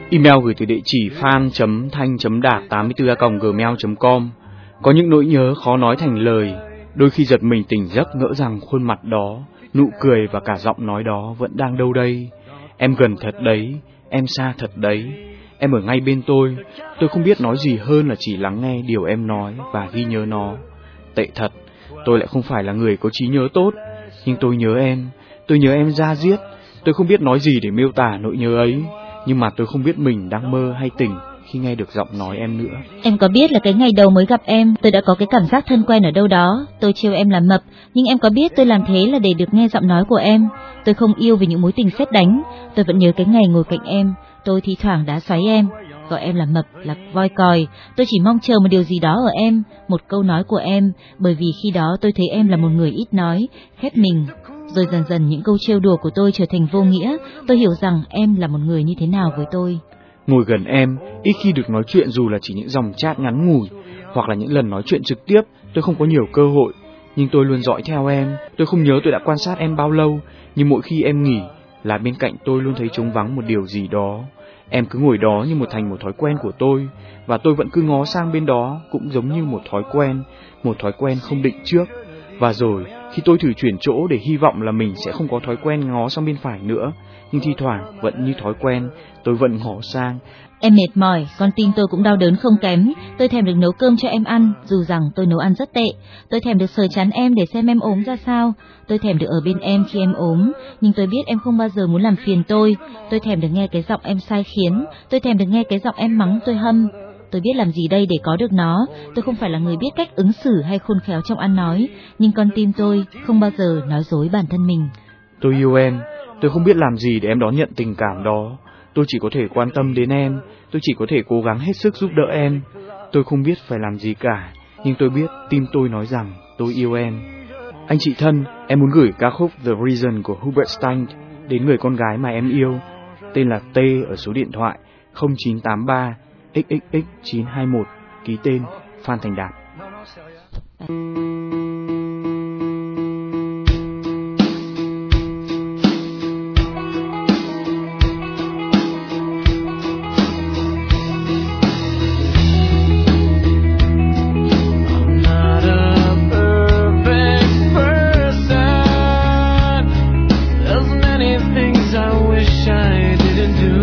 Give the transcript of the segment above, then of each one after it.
Email gửi từ địa chỉ fan.thanh.đạt84a@gmail.com. Có những nỗi nhớ khó nói thành lời, đôi khi giật mình tỉnh giấc ngỡ rằng khuôn mặt đó, nụ cười và cả giọng nói đó vẫn đang đâu đây. Em gần thật đấy, em xa thật đấy, em ở ngay bên tôi không biết nói gì hơn là chỉ lắng nghe điều em nói và ghi nhớ nó. Tệ thật, tôi lại không phải là người có trí nhớ tốt, nhưng tôi nhớ em da diết. Tôi không biết nói gì để miêu tả nỗi nhớ ấy, nhưng mà tôi không biết mình đang mơ hay tỉnh khi nghe được giọng nói em nữa. Em có biết là cái ngày đầu mới gặp em, tôi đã có cái cảm giác thân quen ở đâu đó. Tôi trêu em là mập, nhưng em có biết tôi làm thế là để được nghe giọng nói của em. Tôi không yêu vì những mối tình sét đánh. Tôi vẫn nhớ cái ngày ngồi cạnh em, tôi thi thoảng đá xoáy em, gọi em là mập, là voi còi. Tôi chỉ mong chờ một điều gì đó ở em, một câu nói của em, bởi vì khi đó tôi thấy em là một người ít nói, khép mình. Rồi dần dần những câu trêu đùa của tôi trở thành vô nghĩa. Tôi hiểu rằng em là một người như thế nào với tôi. Ngồi gần em, ít khi được nói chuyện dù là chỉ những dòng chat ngắn ngủi, hoặc là những lần nói chuyện trực tiếp, tôi không có nhiều cơ hội, nhưng tôi luôn dõi theo em. Tôi không nhớ tôi đã quan sát em bao lâu, nhưng mỗi khi em nghỉ là bên cạnh tôi luôn thấy trống vắng một điều gì đó. Em cứ ngồi đó như thành một thói quen của tôi, và tôi vẫn cứ ngó sang bên đó cũng giống như một thói quen không định trước. Và rồi, khi tôi thử chuyển chỗ để hy vọng là mình sẽ không có thói quen ngó sang bên phải nữa, nhưng thi thoảng vẫn như thói quen, tôi vẫn ngó sang. Em mệt mỏi, con tim tôi cũng đau đớn không kém. Tôi thèm được nấu cơm cho em ăn, dù rằng tôi nấu ăn rất tệ. Tôi thèm được sờ chán em để xem em ốm ra sao. Tôi thèm được ở bên em khi em ốm, nhưng tôi biết em không bao giờ muốn làm phiền tôi. Tôi thèm được nghe cái giọng em sai khiến, tôi thèm được nghe cái giọng em mắng tôi hâm. Tôi biết làm gì đây để có được nó. Tôi không phải là người biết cách ứng xử hay khôn khéo trong ăn nói, nhưng con tim tôi không bao giờ nói dối bản thân mình. Tôi yêu em, tôi không biết làm gì để em đón nhận tình cảm đó. Tôi chỉ có thể quan tâm đến em, tôi chỉ có thể cố gắng hết sức giúp đỡ em. Tôi không biết phải làm gì cả, nhưng tôi biết tim tôi nói rằng tôi yêu em. Anh chị thân, em muốn gửi ca khúc The Reason của Hubert Stein đến người con gái mà em yêu, tên là T, ở số điện thoại 0983 XXX 921, ký tên Phan Thành Đạt.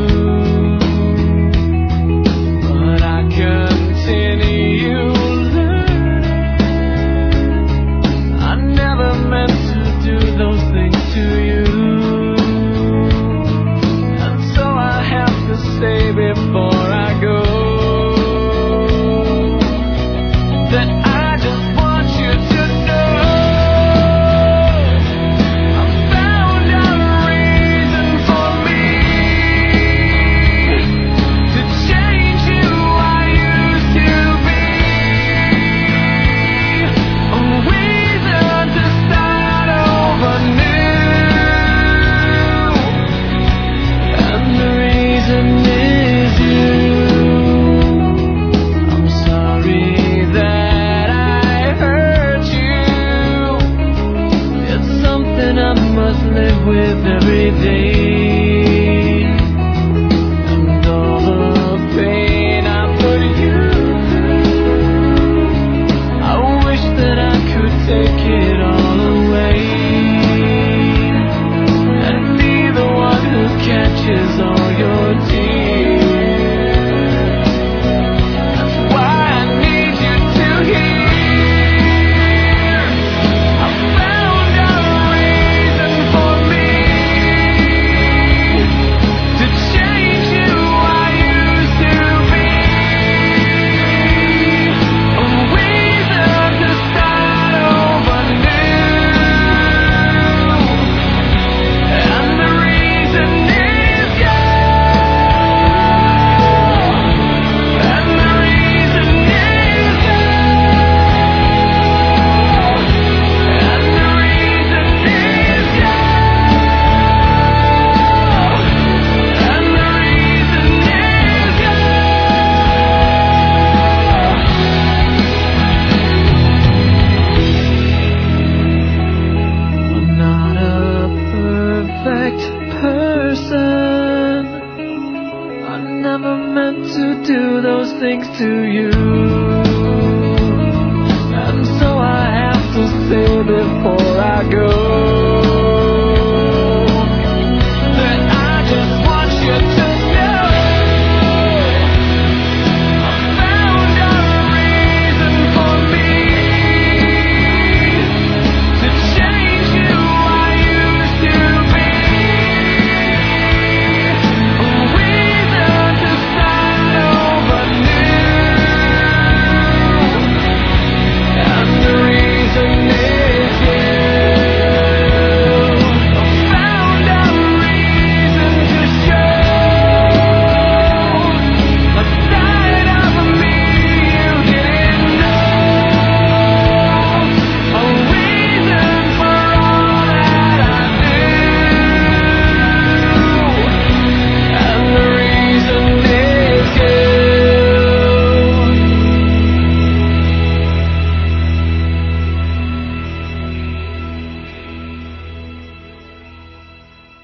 Continue never meant to do those things to you. And so I have to say before I go,